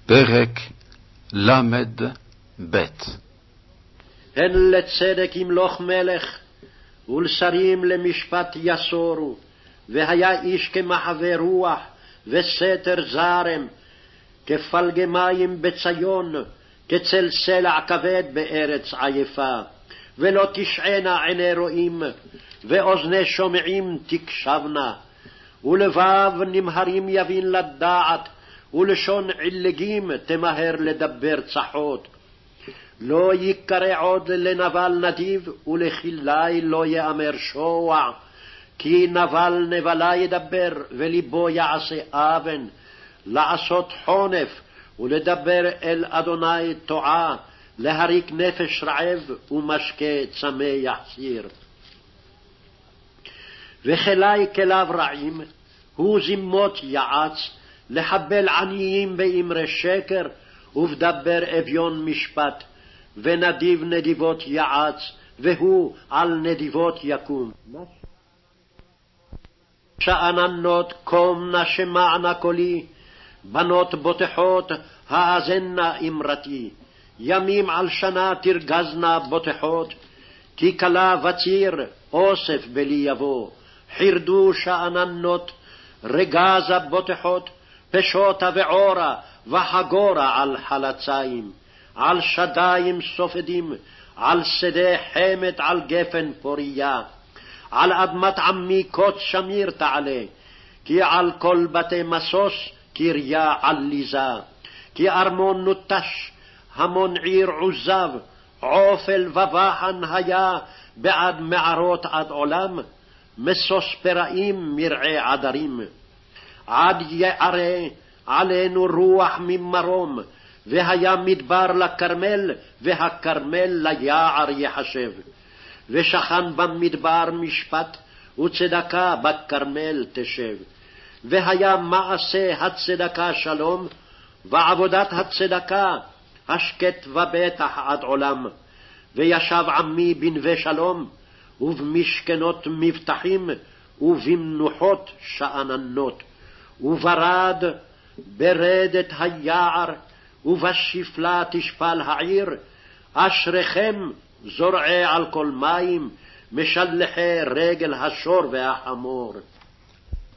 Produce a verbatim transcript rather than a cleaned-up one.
פרק למד בית. הן לצדק ימלוך מלך, ולשרים למשפט יסורו, והיה איש כמחווה רוח, וסתר זרם, כפלגי מים בציון, כצל סלע כבד בארץ עייפה. ולא תשענה עיני רואים, ואוזני שומעים תקשבנה, ולבב נמהרים יבין לדעת, ולשון עילגים תמהר לדבר צחות. לא יקרא עוד לנבל נדיב, ולחילי לא יאמר שוע, כי נבל נבלה ידבר, וליבו יעשה אבן, לעשות חונף, ולדבר אל אדוני תועה, להריק נפש רעב, ומשקה צמא יחסיר. וכלי כליו רעים, הוא זימות יעץ, לחבל עניים באמרי שקר, ובדבר אביון משפט, ונדיב נדיבות יעץ, והוא על נדיבות יקום. שאננות קום נשמענה קולי, בנות בוטחות האזנה אמרתי. ימים על שנה תרגזנה בוטחות, כי כלה וציר אוסף בלי יבוא. חירדו שאננות רגזה בוטחות, פשוטה ועורה וחגורה על חלציים, על שדיים סופדים, על שדה חמת, על גפן פוריה. על אדמת עמי קוץ שמיר תעלה, כי על כל בתי מסוס קריה עליזה. כי ארמון נוטש, המון עיר עוזב, עופל ובחן היה בעד מערות עד עולם, מסוס פראים מרעי עדרים. עד יערה עלינו רוח ממרום, והיה מדבר לכרמל, והכרמל ליער יחשב. ושכן במדבר משפט, וצדקה בכרמל תשב. והיה מעשה הצדקה שלום, ועבודת הצדקה השקט ובטח עד עולם. וישב עמי בנווה שלום, ובמשכנות מבטחים, ובמנוחות שאננות. וברד ברדת היער, ובשפלה תשפל העיר. אשריכם זורעי על כל מים, משלחי רגל השור והחמור.